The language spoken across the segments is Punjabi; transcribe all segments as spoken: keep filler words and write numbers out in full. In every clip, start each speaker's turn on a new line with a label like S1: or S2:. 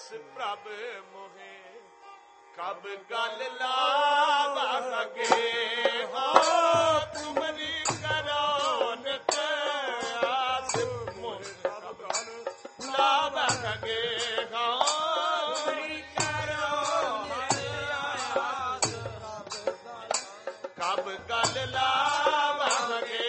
S1: ਪ੍ਰਭ ਮੋਹੇ ਕਬ ਗਲ ਲਾਵਾਂਗੇ ਹੋ ਤੁਮਰੀ ਕਰੋ ਨਿਤ ਆਸ ਮੋਹੇ ਕਬ ਗਲ ਲਾਵਾਂਗੇ ਹੋ ਤੁਮਰੀ ਕਰੋ ਨਿਤ ਆਸ ਕਬ ਗਲ ਲਾਵਾਂਗੇ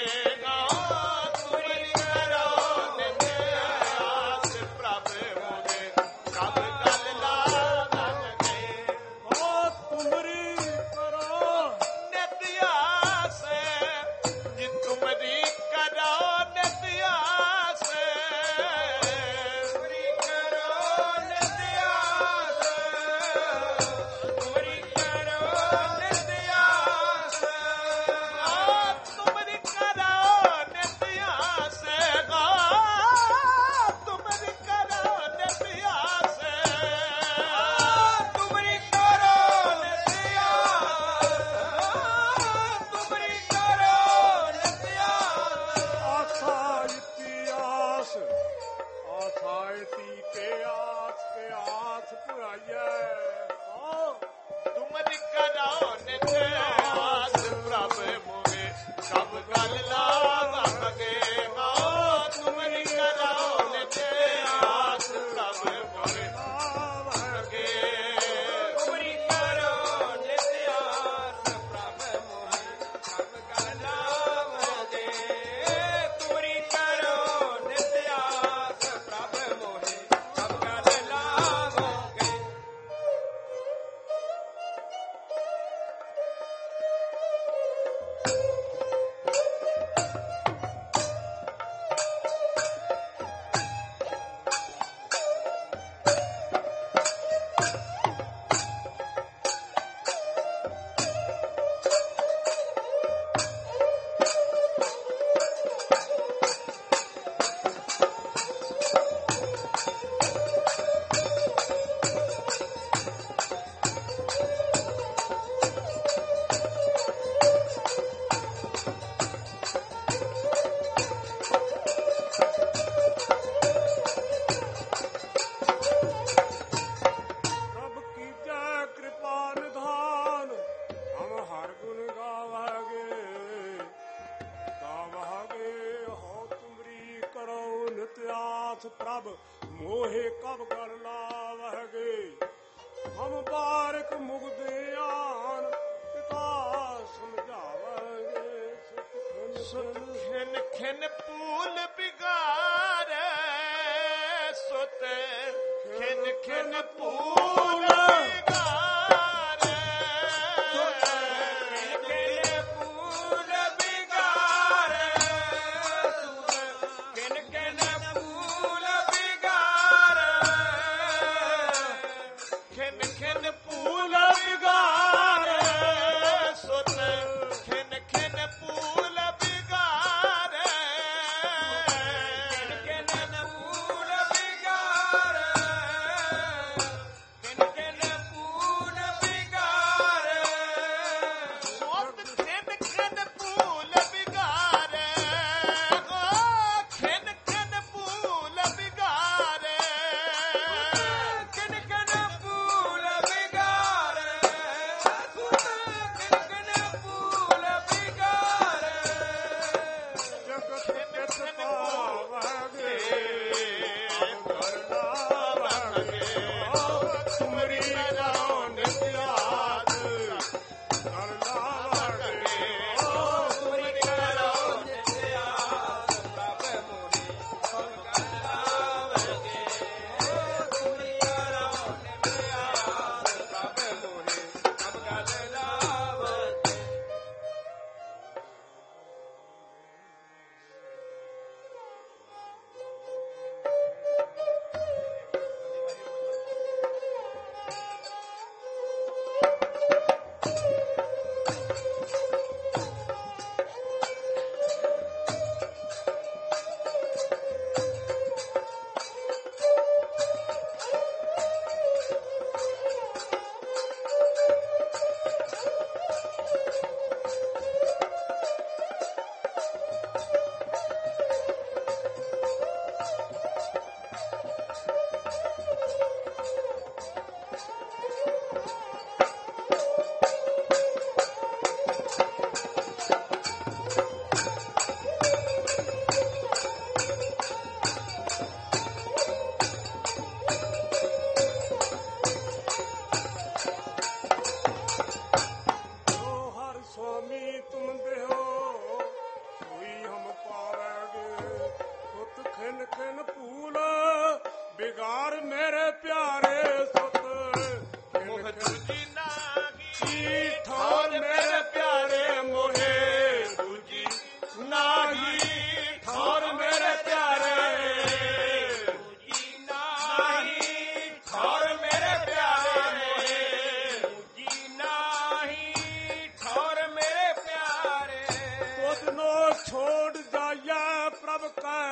S1: ਪ੍ਰਭ ਮੋਹੇ ਕਬ ਗਲ ਲਾਵਹਿਗੇ ਹਮ ਬਾਰਕ ਮੁਗਦਿਆਨ ਪਿਤਾ ਸਮਝਾਵਹਿਗੇ ਸੁਤ ਖਿਨ ਖਿਨ ਪੂਲ ਬਿਗਾਰੇ ਸੁਤ ਖਿਨ ਖਿਨ ਪੂਲ ਬਿਗਾਰੇ
S2: Can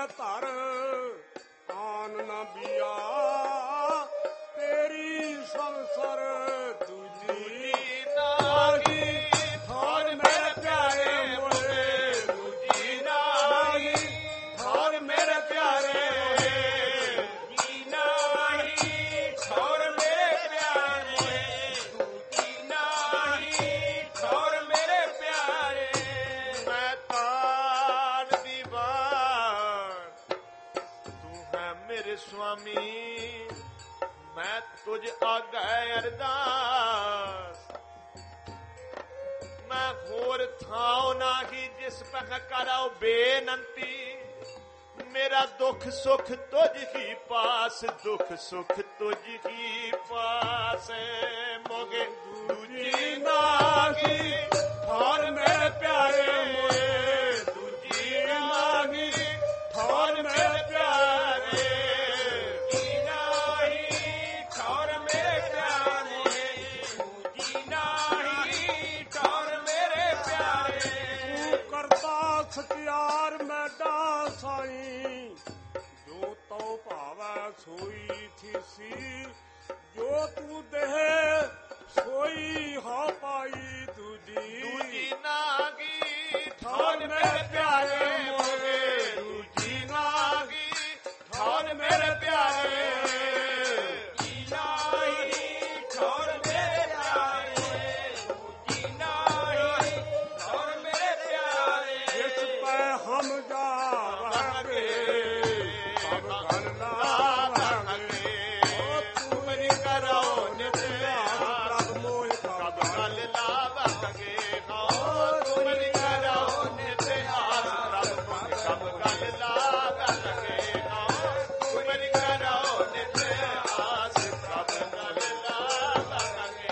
S2: ਧਰ ਆਨ ਨਾ ਬਿਆ ਤੇਰੀ ਸੰਸਰ ਦੂਜੀ
S1: ਨਾਗੀ ਠੌਰ ਮੇਰੇ ਪਿਆਰੇ ਮੋਏ ਦੂਜੀ ਨਾਗੀ ਠੌਰ ਮੇਰੇ ਪਿਆਰੇ ਦੂਜੀ ਨਾਗੀ ਠੌਰ ਮੇਰੇ ਪਿਆਰੇ ਦੂਜੀ ਨਾਗੀ ਠੌਰ ਮੇਰੇ ਪਿਆਰੇ ਮੈਂ ਤਾਰ ਦੀਵਾਰ ਤੂੰ ਹੈ ਮੇਰੇ ਸੁਆਮੀ ਮੈਂ ਤੁਝ ਆਗੈ ਅਰਦਾਸ ਮੈਂ ਹੋਰ ਥਾਉ ਨਾਹੀ ਜਿਸ ਪਖ ਕਰਾਉ ਬੇਨੰਤੀ ਮੇਰਾ ਦੁੱਖ ਸੁਖ ਤੁਝ ਹੀ ਪਾਸ ਦੁੱਖ ਸੁਖ ਤੁਝ ਹੀ ਪਾਸ ਮੋਗੇ ਦੂਜੀ ਨਾਗੀ ਠੌਰ ਮੇਰੇ ਪਿਆਰੇ ਮੋਏ ਦੂਜੀ ਨਾਗੀ ਠੌਰ ਮੇਰੇ ਪਿਆਰੇ ਦੂਜੀ ਨਾਹੀ ਠੌਰ ਮੇਰੇ ਪਿਆਰੇ ਦੂਜੀ ਨਾਹੀ ਠੌਰ ਮੇਰੇ ਪਿਆਰੇ
S2: ਤੂੰ ਕਰਤਾ ਸਤਿਆਰ ਮੈਡਾ ਸਾਈ ਜੋ ਤਉ ਭਾਵੈ ਸੋਈ ਥੀਸੀ ਜੋ ਤੂੰ ਦੇਹ ਸੋਈ ਹਾ ਪਾਈ ਦੂਜੀ
S1: ਦੂਜੀ ਨਾਗੀ ਠੌਰ ਮੇਰੇ ਪਿਆਰੇ ਮੋਗੇ ਦੂਜੀ ਨਾਗੀ ਠੌਰ ਮੇਰੇ ਪਿਆਰੇ ਦੂਜੀ ਨਾਗੀ ਠੌਰ ਮੇਰੇ ਪਿਆਰੇ ਦੂਜੀ ਨਾਗੀ ਠੌਰ ਮੇਰੇ ਪਿਆਰੇ
S2: ਜਿਸ ਪੈ ਹਮ ਜਾਵਾਂਗੇ ਸਭ ਗੱਲ ਲਾਵਾਂਗੇ
S1: ਓ ਤੂੰ ਮੇਰੀ ਕਰੋ ਨਿਤਿਆਸ
S2: ਪ੍ਰਭ ਮੋਹਿ ਕਬ
S1: ਕਬ ਗੱਲ ਲਾਵਾਂਗੇ ਓ ਤੂੰ ਮੇਰੀ ਕਰੋ ਨਿਤਿਆਸ ਪ੍ਰਭ ਕਬ ਗੱਲ ਲਾਵਾਂਗੇ ਓ ਤੂੰ ਮੇਰੀ ਕਰੋ ਨਿਤਿਆਸ ਪ੍ਰਭ ਗੱਲ ਲਾਵਾਂਗੇ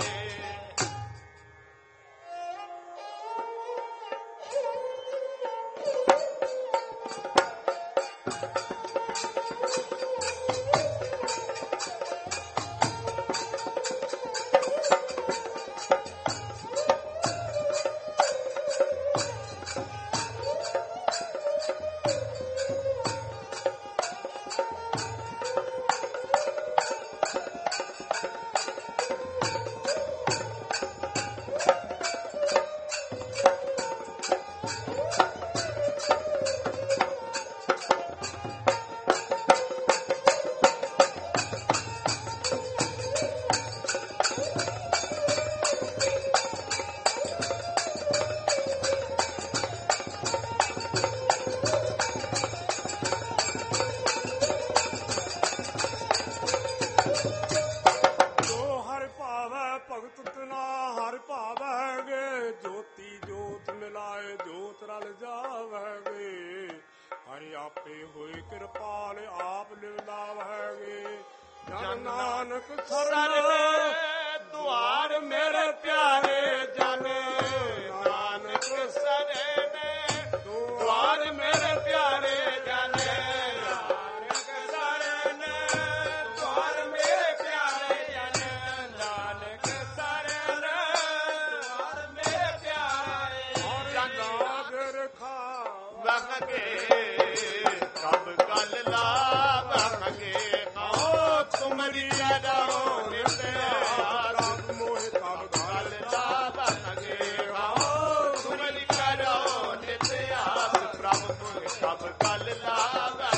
S2: ਜੋ ਹਰਿ ਭਾਵੈ ਭਗਤ ਤਨਾ ਹਰਿ ਭਾਵੈਗੇ ਜੋਤੀ ਜੋਤ ਮਿਲਾਏ ਜੋਤ ਰਲ ਜਾਵੈਗੇ ਹਰਿ ਆਪੇ ਹੋਏ ਕਿਰਪਾਲ ਆਪ ਲਿਵ ਲਾਵੈਗੇ ਜਨ ਨਾਨਕ
S1: ਸਰਨ
S2: ਸਰਨ
S1: ਦੁਆਰ ਮੇਰੇ ਪਿਆਰੇ ਜਨ ਨਾਨਕ ਸਰਨ ਦੁਆਰ ਮੇਰੇ ਪਿਆਰੇ ਜਨ ਨਾਨਕ ਸਰਨ ਦੁਆਰ ਮੇਰੇ ਪਿਆਰੇ ਜਨ ਨਾਨਕ ਸਰਨ ਦੁਆਰ ਮੇਰੇ ਪਿਆਰੇ ਜਨ
S2: ਨਾਗਰ
S1: ਵਖਗੇ ਕਬ ਗੱਲ ਲਾਵਾਂਗੇ ਓ ਤੁਮਰੀ ਕਰੋ ਨਿਤਿਆਸ
S2: ਪ੍ਰਭ ਮੋਹਿ ਕਬ
S1: ਗੱਲ
S2: ਗੱਲ
S1: ਲਾਵਾਂਗੇ ਓ ਤੁਮਰੀ ਕਰੋ ਨਿਤਿਆਸ ਪ੍ਰਭ ਤੁਮ ਕਬ ਗੱਲ ਲਾਵਾਂਗੇ